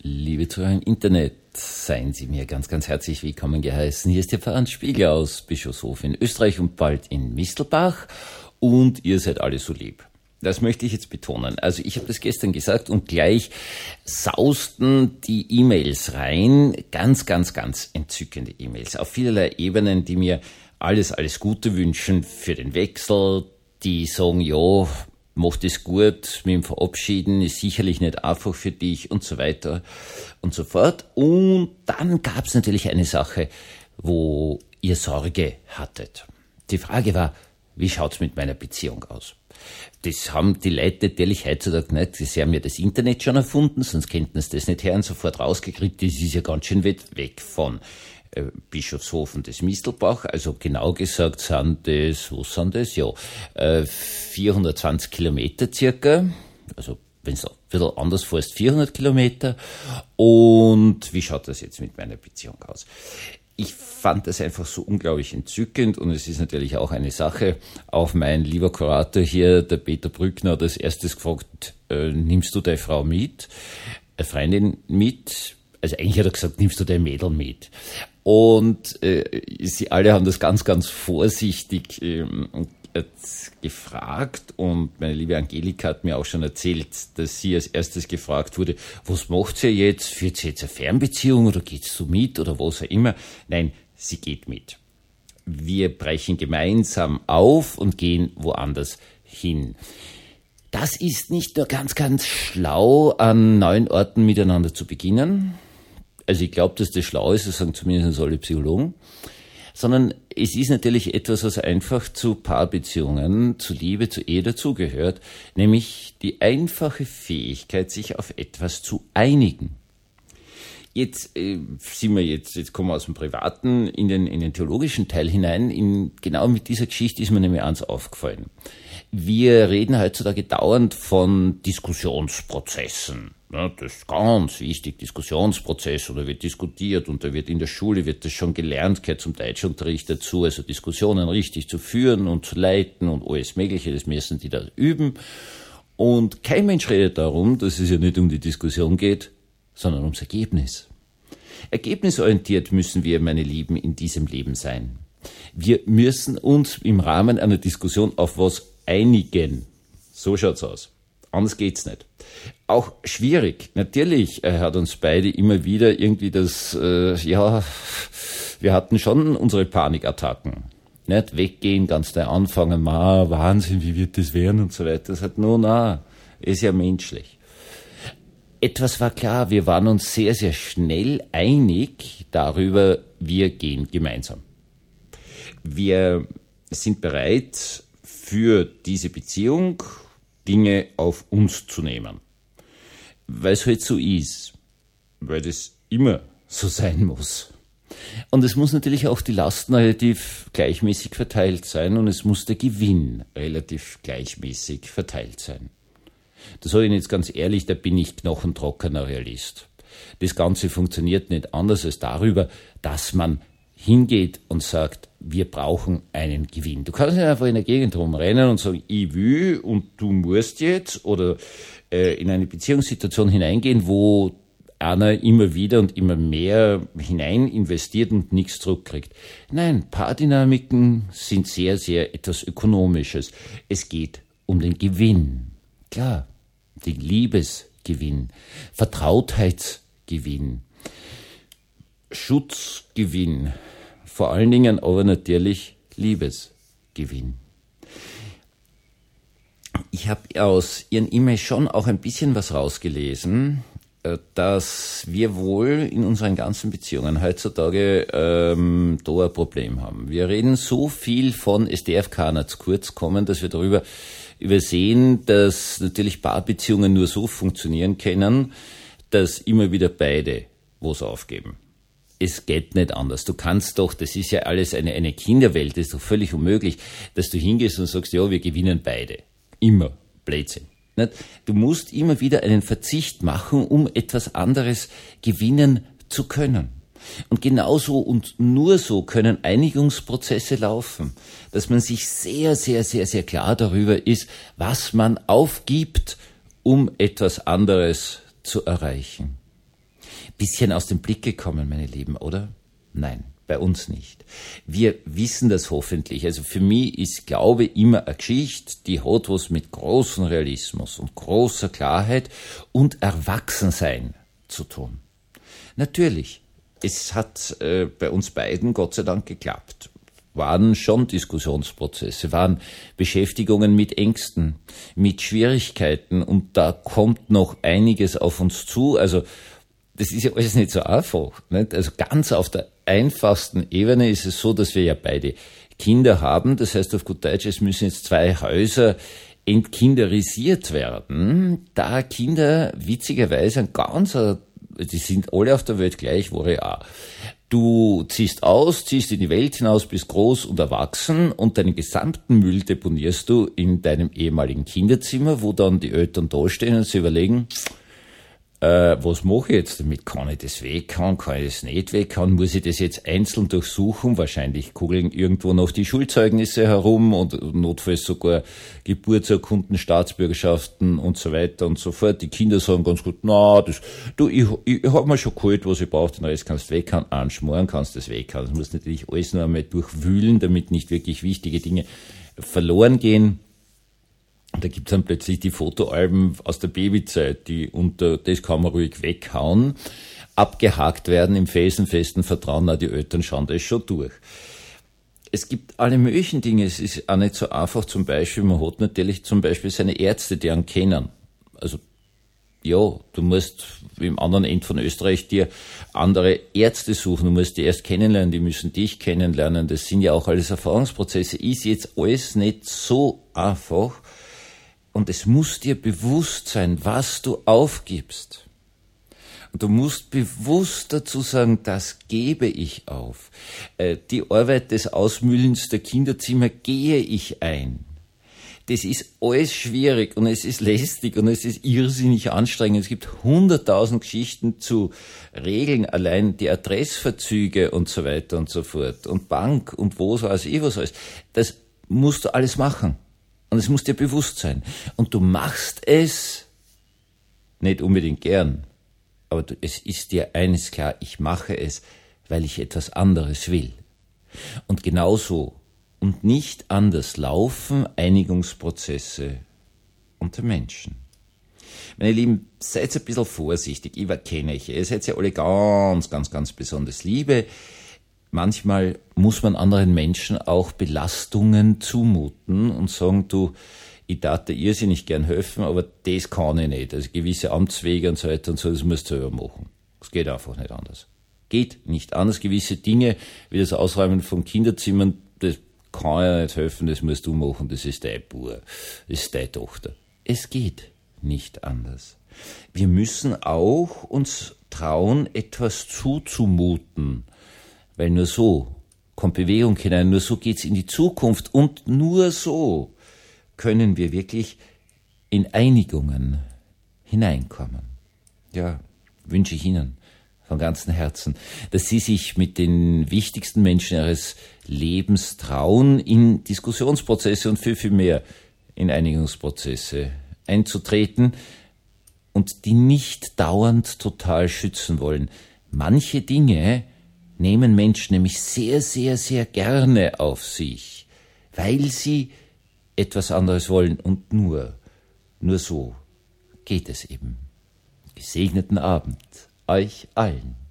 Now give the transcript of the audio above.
Liebe Zuhörer im Internet, seien Sie mir ganz, ganz herzlich willkommen geheißen. Hier ist Ihr Pfarrer Spiegel aus Bischofshof in Österreich und bald in Mistelbach. Und ihr seid alle so lieb. Das möchte ich jetzt betonen. Also ich habe das gestern gesagt und gleich sausten die E-Mails rein. Ganz, ganz, ganz entzückende E-Mails. Auf vielerlei Ebenen, die mir alles Gute wünschen für den Wechsel. Die sagen, ja, mach das gut, mit dem Verabschieden ist sicherlich nicht einfach für dich und so weiter und so fort. Und dann gab es natürlich eine Sache, wo ihr Sorge hattet. Die Frage war, wie schaut's mit meiner Beziehung aus? Das haben die Leute natürlich heutzutage nicht. Sie haben ja das Internet schon erfunden, sonst könnten sie das nicht her und sofort rausgekriegt. Das ist ja ganz schön weit weg von Bischofshof und das Mistelbach. Also genau gesagt sind das, wo sind das? Ja, 420 Kilometer circa. Also wenn es ein bisschen anders fährst, 400 Kilometer. Und wie schaut das jetzt mit meiner Beziehung aus? Ich fand das einfach so unglaublich entzückend und es ist natürlich auch eine Sache. Auch mein lieber Kurator hier, der Peter Brückner, hat als erstes gefragt, nimmst du deine Frau mit, eine Freundin mit? Also eigentlich hat er gesagt, nimmst du dein Mädel mit? Und sie alle haben das ganz, ganz vorsichtig gefragt und meine liebe Angelika hat mir auch schon erzählt, dass sie als erstes gefragt wurde, was macht sie jetzt? Führt sie jetzt eine Fernbeziehung oder geht sie so mit oder was auch immer? Nein, sie geht mit. Wir brechen gemeinsam auf und gehen woanders hin. Das ist nicht nur ganz, ganz schlau, an neuen Orten miteinander zu beginnen. Also ich glaube, dass das schlau ist, das sagen zumindest alle Psychologen. Sondern es ist natürlich etwas, was einfach zu Paarbeziehungen, zu Liebe, zu Ehe dazugehört, nämlich die einfache Fähigkeit, sich auf etwas zu einigen. Jetzt jetzt kommen wir aus dem Privaten in den theologischen Teil hinein. Genau mit dieser Geschichte ist mir nämlich eins aufgefallen. Wir reden heutzutage dauernd von Diskussionsprozessen. Ja, das ist ganz wichtig, Diskussionsprozess, oder wird diskutiert und da wird in der Schule, wird das schon gelernt, gehört zum Deutschunterricht dazu, also Diskussionen richtig zu führen und zu leiten und alles Mögliche, das müssen die da üben. Und kein Mensch redet darum, dass es ja nicht um die Diskussion geht, sondern ums Ergebnis. Ergebnisorientiert müssen wir, meine Lieben, in diesem Leben sein. Wir müssen uns im Rahmen einer Diskussion auf was einigen. So schaut's aus. Anders geht's nicht. Auch schwierig. Natürlich hat uns beide immer wieder irgendwie wir hatten schon unsere Panikattacken. Nicht weggehen, ganz neu anfangen, Wahnsinn, wie wird das werden und so weiter. Das hat ist ja menschlich. Etwas war klar, wir waren uns sehr, sehr schnell einig darüber, wir gehen gemeinsam. Wir sind bereit, für diese Beziehung Dinge auf uns zu nehmen. Weil es halt so ist. Weil das immer so sein muss. Und es muss natürlich auch die Lasten relativ gleichmäßig verteilt sein und es muss der Gewinn relativ gleichmäßig verteilt sein. Das sage ich jetzt ganz ehrlich, da bin ich knochentrockener Realist. Das Ganze funktioniert nicht anders als darüber, dass man hingeht und sagt, wir brauchen einen Gewinn. Du kannst nicht einfach in der Gegend rumrennen und sagen, ich will und du musst jetzt, oder in eine Beziehungssituation hineingehen, wo einer immer wieder und immer mehr hinein investiert und nichts zurückkriegt. Nein, Paardynamiken sind sehr, sehr etwas Ökonomisches. Es geht um den Gewinn. Klar, den Liebesgewinn, Vertrautheitsgewinn, Schutzgewinn, vor allen Dingen aber natürlich Liebesgewinn. Ich habe aus Ihren E-Mails schon auch ein bisschen was rausgelesen, dass wir wohl in unseren ganzen Beziehungen heutzutage da ein Problem haben. Wir reden so viel von, es darf keiner zu kurz kommen, dass wir darüber übersehen, dass natürlich Paarbeziehungen nur so funktionieren können, dass immer wieder beide was aufgeben. Es geht nicht anders. Du kannst doch, das ist ja alles eine Kinderwelt, das ist doch völlig unmöglich, dass du hingehst und sagst, ja, wir gewinnen beide. Immer. Blödsinn. Nicht? Du musst immer wieder einen Verzicht machen, um etwas anderes gewinnen zu können. Und genauso und nur so können Einigungsprozesse laufen, dass man sich sehr, sehr, sehr, sehr klar darüber ist, was man aufgibt, um etwas anderes zu erreichen. Bisschen aus dem Blick gekommen, meine Lieben, oder? Nein, bei uns nicht. Wir wissen das hoffentlich. Also für mich ist Glaube immer eine Geschichte, die hat was mit großem Realismus und großer Klarheit und Erwachsensein zu tun. Natürlich, es hat bei uns beiden Gott sei Dank geklappt. Waren schon Diskussionsprozesse, waren Beschäftigungen mit Ängsten, mit Schwierigkeiten und da kommt noch einiges auf uns zu. Also das ist ja alles nicht so einfach. Nicht? Also ganz auf der einfachsten Ebene ist es so, dass wir ja beide Kinder haben. Das heißt auf gut Deutsch, es müssen jetzt 2 Häuser entkinderisiert werden, da Kinder witzigerweise die sind alle auf der Welt gleich, war ich auch. Du ziehst aus, ziehst in die Welt hinaus, bist groß und erwachsen und deinen gesamten Müll deponierst du in deinem ehemaligen Kinderzimmer, wo dann die Eltern da stehen und sich überlegen, was mache ich jetzt damit? Kann ich das weghauen? Kann ich das nicht weghauen? Muss ich das jetzt einzeln durchsuchen? Wahrscheinlich kugeln irgendwo noch die Schulzeugnisse herum und notfalls sogar Geburtsurkunden, Staatsbürgerschaften und so weiter und so fort. Die Kinder sagen ganz gut, ich hab mir schon geholt, was ich brauche, den Rest kannst du weghauen. Anschmoren kannst du das weghauen. Das muss natürlich alles nur einmal durchwühlen, damit nicht wirklich wichtige Dinge verloren gehen. Und da gibt's dann plötzlich die Fotoalben aus der Babyzeit, die unter das kann man ruhig weghauen, abgehakt werden im felsenfesten Vertrauen, die Eltern schauen das schon durch. Es gibt alle möglichen Dinge, es ist auch nicht so einfach, zum Beispiel, man hat natürlich zum Beispiel seine Ärzte, die einen kennen. Also, ja, du musst im anderen Ende von Österreich dir andere Ärzte suchen, du musst die erst kennenlernen, die müssen dich kennenlernen, das sind ja auch alles Erfahrungsprozesse, ist jetzt alles nicht so einfach. Und es muss dir bewusst sein, was du aufgibst. Und du musst bewusst dazu sagen, das gebe ich auf. Die Arbeit des Ausmüllens der Kinderzimmer gehe ich ein. Das ist alles schwierig und es ist lästig und es ist irrsinnig anstrengend. Es gibt 100.000 Geschichten zu regeln, allein die Adressverzüge und so weiter und so fort. Und Bank und was alles. Das musst du alles machen. Und es muss dir bewusst sein. Und du machst es nicht unbedingt gern. Aber es ist dir eines klar, ich mache es, weil ich etwas anderes will. Und genauso und nicht anders laufen Einigungsprozesse unter Menschen. Meine Lieben, seid ein bisschen vorsichtig. Ich kenne euch. Ihr seid ja alle ganz, ganz, ganz besonders liebe. Manchmal muss man anderen Menschen auch Belastungen zumuten und sagen, du, ich darf dir irrsinnig gern helfen, aber das kann ich nicht. Also gewisse Amtswege und so weiter und so, das musst du selber machen. Das geht einfach nicht anders. Geht nicht anders. Gewisse Dinge, wie das Ausräumen von Kinderzimmern, das kann ja nicht helfen, das musst du machen, das ist dein Bub, das ist deine Tochter. Es geht nicht anders. Wir müssen auch uns trauen, etwas zuzumuten. Weil nur so kommt Bewegung hinein, nur so geht's in die Zukunft und nur so können wir wirklich in Einigungen hineinkommen. Ja, wünsche ich Ihnen von ganzem Herzen, dass Sie sich mit den wichtigsten Menschen Ihres Lebens trauen, in Diskussionsprozesse und viel, viel mehr in Einigungsprozesse einzutreten und die nicht dauernd total schützen wollen. Manche Dinge nehmen Menschen nämlich sehr, sehr, sehr gerne auf sich, weil sie etwas anderes wollen und nur so geht es eben. Gesegneten Abend euch allen.